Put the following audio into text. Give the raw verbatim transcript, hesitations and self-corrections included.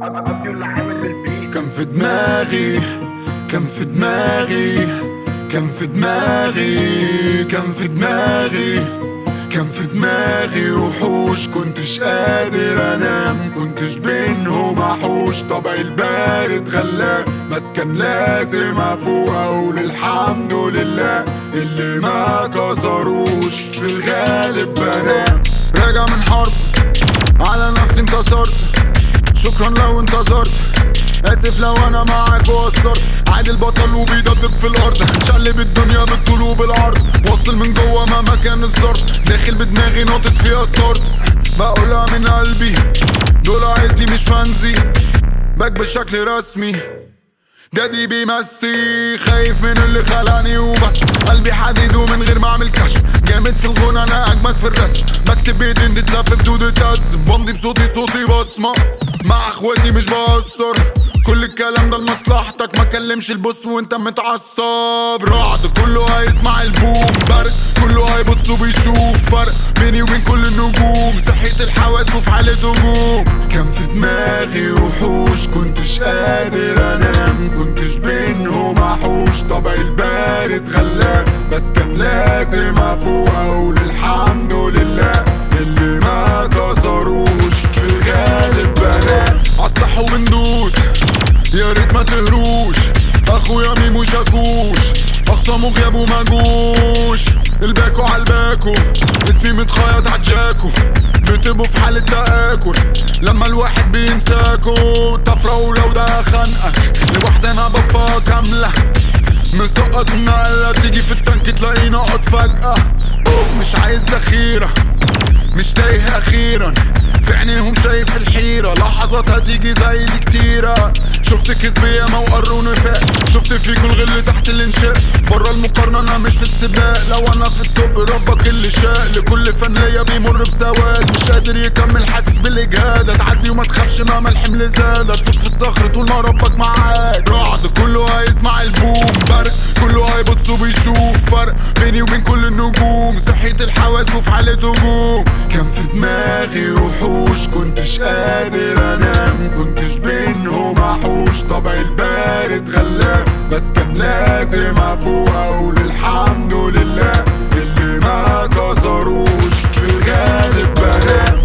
كان في دماغي كان في دماغي كان في دماغي كان في دماغي كان في دماغي وحوش، كنتش قادر انام، كنتش بينهم احوش. طبعي البارد غلاب بس كان لازم افوق اقول الحمد لله اللي ما كسروش. في الغالب بنام راجع من حرب على نفسي انتصرت، شكرا لو انتظرت، اسف لو انا معاك وقصرت. عادي البطل وبيضرب في الارض، شقلب الدنيا بالطول وبالعرض، وصل من جوه مهما كان الظرف، داخل بدماغي ناطط فيها ستارت. بقولها من قلبي دول عيلتي مش فانزي، باك بشكل رسمي دادي بيمسي. خايف من اللي خلاني وبس، قلبي حديد ومن غير ما اعمل كشف، جامد في الغنى انا اجمد في الرسم، بكتب بايدين تتلف بتتقسم، بمضي بصوتي صوتي بصمة مع اخواتي مش بقصر. كل الكلام ده لمصلحتك، ما كلمش البص وانت متعصب. رعد كله هيسمع البوم، برق كله هيبص وبيشوف فرق بيني وبين كل النجوم. صحيت الحواس وفي حالة هجوم، كان في دماغي وحوش، كنتش قادر انام، كنتش بينهم احوش. طبعي البارد غلاب بس كان لازم افوق اقول الحمد لله اللي ما كسروش. في الغالب بنام عالصح وبندوس، يا ريت ما تهروش، اخويا ميمو شاكوش، اخصامه غيابه مجوش. الباكو عالباكو اسمي متخيط عالجاكو، بتبقوا في حالة تآكل لما الواحد بينساكو. طفرة ولو ده خانقك لوحدنا بفا كاملة، مسقط نقلة تيجي في التانك تلاقيني اقعد فجأة. مش عايز ذخيرة مش تايه اخيرا، في عينيهم شايف الحيرة، لحظات هتيجي زي دي كتيرة. شفت كذب ياما وقر ونفاق، شفت فيكوا الغل تحت الانشاء، برا المقارنة انا مش في السباق. لو انا في التوب ربك اللي شاء، لكل فن ليا بيمر بسواد، مش قادر يكمل حاسس بالاجهاد. هتعدي وما تخافش مهما الحمل زاد، هتفوت في الصخر طول ما ربك معاك. رعد كله هيسمع البوم، برق كله هيبص وبيشوف فرق بيني وبين كل النجوم. صحيت الحواس وفي حالة هجوم، كان في دماغي وحوش، كنتش قادر انام، كنتش بينهم احوش. طبعي البارد غلاب بس كان لازم افوق اقول الحمد لله اللي ما كسروش. في الغالب بنام